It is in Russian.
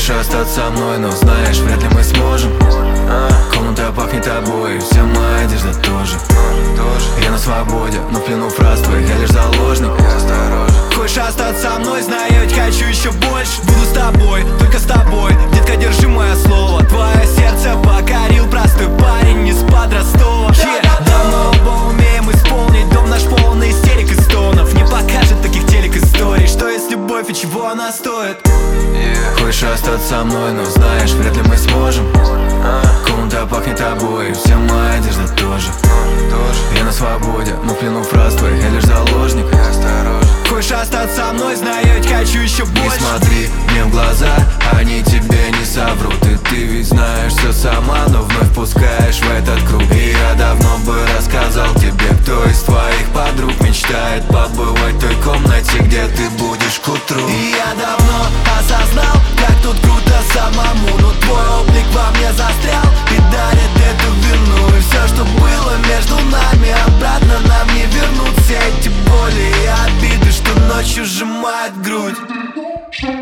Хочешь остаться со мной, но знаешь, вряд ли мы сможем. Комната пахнет тобой, вся моя одежда тоже. Я на свободе, но в плену фраз твоих я лишь заложник. Хочешь остаться со мной, знаю, ведь хочу еще больше. Буду с тобой, только с тобой, детка, держи мое слово. Твое сердце покорил простой парень из-под Ростова. Давно оба умеем исполнить дом наш полный истерик и стонов. Не покажет таких телек историй, что есть любовь и чего она стоит. Хочешь остаться со мной, но знаешь, вряд ли мы сможем. Комната пахнет тобой, вся моя одежда тоже. Я на свободе, но в плену фраз твоих я лишь заложник. Хочешь остаться со мной, знаю, ведь хочу еще больше. Не смотри мне в глаза, они тебе не соврут. И ты ведь знаешь все сама, но вновь пускаешь в этот круг. И я давно бы рассказал тебе, кто из твоих подруг мечтает побывать в той комнате, где ты будешь к утру. И я давно осознал, как тут круто самому, но твой облик во мне застрял и дарит эту вину. И все, что было между нами, обратно нам не вернуть. Все эти боли и обиды, что ночью сжимает грудь.